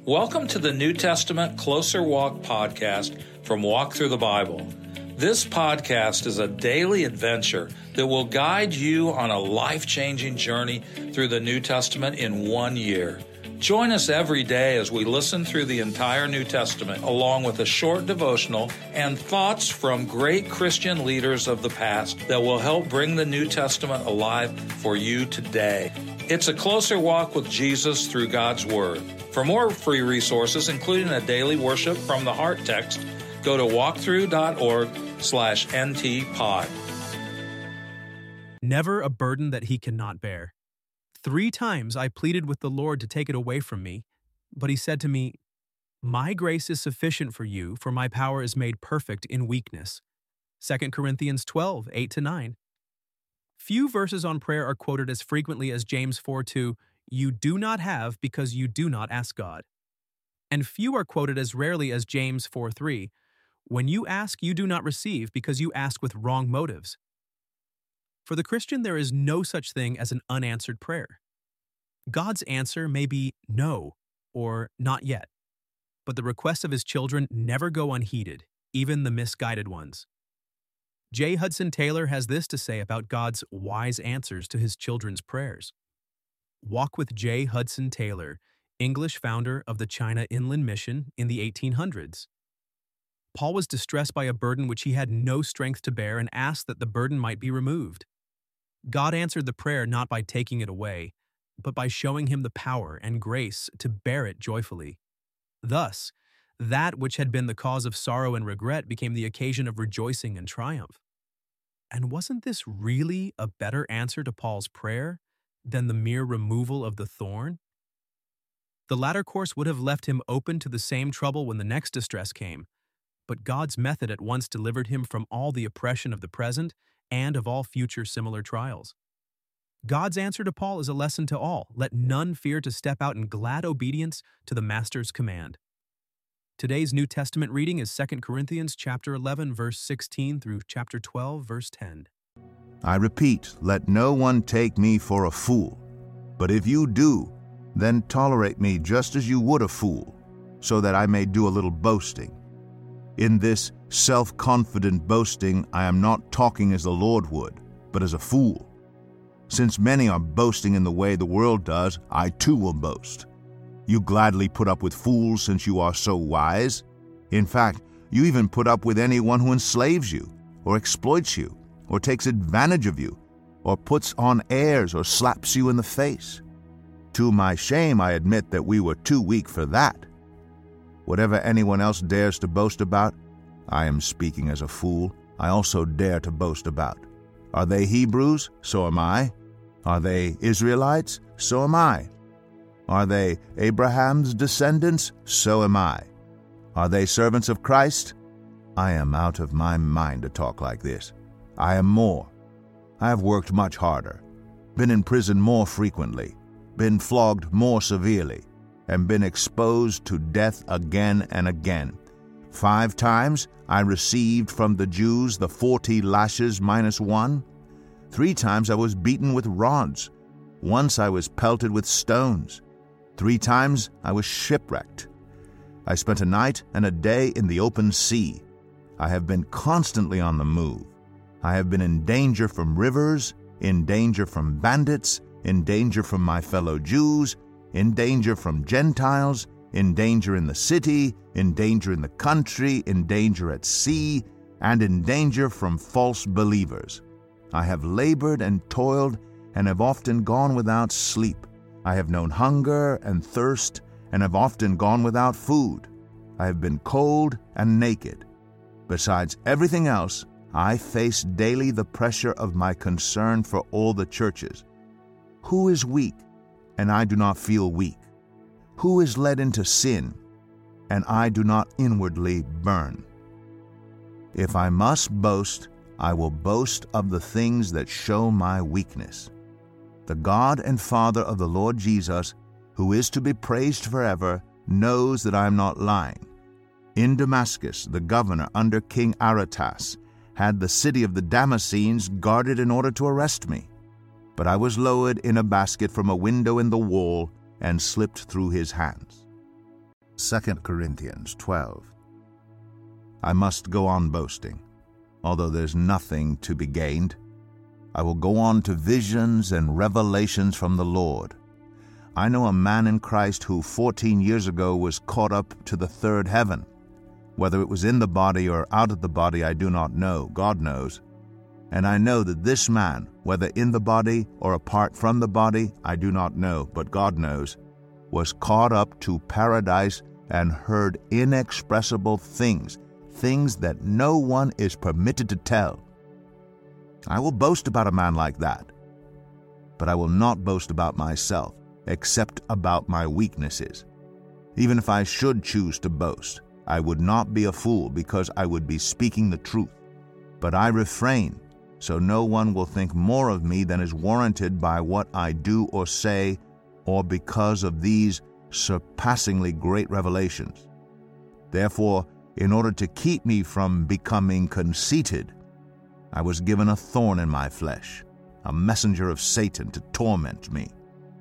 Welcome to the New Testament Closer Walk podcast from Walk Through the Bible. This podcast is a daily adventure that will guide you on a life-changing journey through the New Testament in 1 year. Join us every day as we listen through the entire New Testament, along with a short devotional and thoughts from great Christian leaders of the past that will help bring the New Testament alive for you today. It's a closer walk with Jesus through God's Word. For more free resources, including a daily worship from the Heart text, go to walkthrough.org/ntpod. Never a burden that he cannot bear. 3 times I pleaded with the Lord to take it away from me, but he said to me, "My grace is sufficient for you, for my power is made perfect in weakness." 2 Corinthians 12, 8-9. Few verses on prayer are quoted as frequently as James 4:2, "You do not have because you do not ask God." And few are quoted as rarely as James 4:3, "When you ask, you do not receive because you ask with wrong motives." For the Christian, there is no such thing as an unanswered prayer. God's answer may be no or not yet, but the requests of his children never go unheeded, even the misguided ones. J. Hudson Taylor has this to say about God's wise answers to his children's prayers. Walk with J. Hudson Taylor, English founder of the China Inland Mission in the 1800s. Paul was distressed by a burden which he had no strength to bear and asked that the burden might be removed. God answered the prayer not by taking it away, but by showing him the power and grace to bear it joyfully. Thus, that which had been the cause of sorrow and regret became the occasion of rejoicing and triumph. And wasn't this really a better answer to Paul's prayer than the mere removal of the thorn? The latter course would have left him open to the same trouble when the next distress came, but God's method at once delivered him from all the oppression of the present and of all future similar trials. God's answer to Paul is a lesson to all. Let none fear to step out in glad obedience to the Master's command. Today's New Testament reading is 2 Corinthians chapter 11, verse 16 through chapter 12, verse 10. I repeat, let no one take me for a fool. But if you do, then tolerate me just as you would a fool, so that I may do a little boasting. In this self-confident boasting, I am not talking as the Lord would, but as a fool. Since many are boasting in the way the world does, I too will boast. You gladly put up with fools since you are so wise. In fact, you even put up with anyone who enslaves you, or exploits you, or takes advantage of you, or puts on airs or slaps you in the face. To my shame, I admit that we were too weak for that. Whatever anyone else dares to boast about, I am speaking as a fool, I also dare to boast about. Are they Hebrews? So am I. Are they Israelites? So am I. Are they Abraham's descendants? So am I. Are they servants of Christ? I am out of my mind to talk like this. I am more. I have worked much harder, been in prison more frequently, been flogged more severely, and been exposed to death again and again. 5 times I received from the Jews the 40 lashes minus 1. 3 times I was beaten with rods. Once I was pelted with stones. 3 times I was shipwrecked. I spent a night and a day in the open sea. I have been constantly on the move. I have been in danger from rivers, in danger from bandits, in danger from my fellow Jews, in danger from Gentiles, in danger in the city, in danger in the country, in danger at sea, and in danger from false believers. I have labored and toiled and have often gone without sleep. I have known hunger and thirst and have often gone without food. I have been cold and naked. Besides everything else, I face daily the pressure of my concern for all the churches. Who is weak, and I do not feel weak? Who is led into sin, and I do not inwardly burn? If I must boast, I will boast of the things that show my weakness. The God and Father of the Lord Jesus, who is to be praised forever, knows that I am not lying. In Damascus, the governor under King Aretas had the city of the Damascenes guarded in order to arrest me. But I was lowered in a basket from a window in the wall and slipped through his hands. 2 Corinthians 12. I must go on boasting, although there's nothing to be gained. I will go on to visions and revelations from the Lord. I know a man in Christ who 14 years ago was caught up to the third heaven. Whether it was in the body or out of the body, I do not know. God knows. And I know that this man, whether in the body or apart from the body, I do not know, but God knows, was caught up to paradise and heard inexpressible things, things that no one is permitted to tell. I will boast about a man like that, but I will not boast about myself, except about my weaknesses. Even if I should choose to boast, I would not be a fool, because I would be speaking the truth. But I refrain, so no one will think more of me than is warranted by what I do or say, or because of these surpassingly great revelations. Therefore, in order to keep me from becoming conceited, I was given a thorn in my flesh, a messenger of Satan to torment me.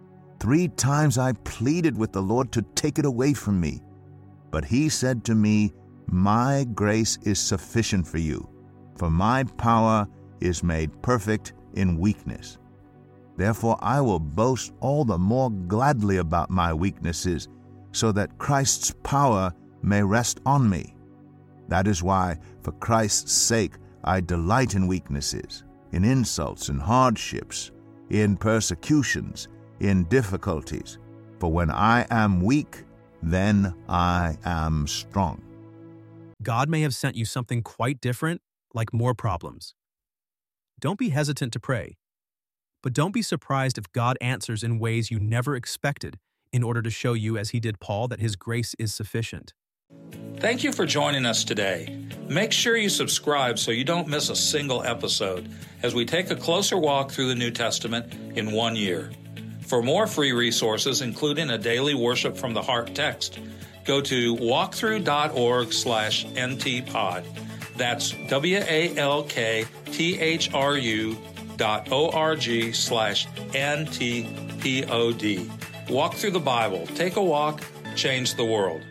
3 times I pleaded with the Lord to take it away from me. But he said to me, My grace is sufficient for you, for my power is made perfect in weakness. Therefore I will boast all the more gladly about my weaknesses, so that Christ's power may rest on me. That is why, for Christ's sake, I delight in weaknesses, in insults and hardships, in persecutions, in difficulties. For when I am weak, then I am strong. God may have sent you something quite different, like more problems. Don't be hesitant to pray, but don't be surprised if God answers in ways you never expected in order to show you, as he did Paul, that his grace is sufficient. Thank you for joining us today. Make sure you subscribe so you don't miss a single episode as we take a closer walk through the New Testament in 1 year. For more free resources, including a daily Worship from the Heart text, go to walkthrough.org/ntpod. That's walkthrough.org/ntpod. Walk through the Bible. Take a walk. Change the world.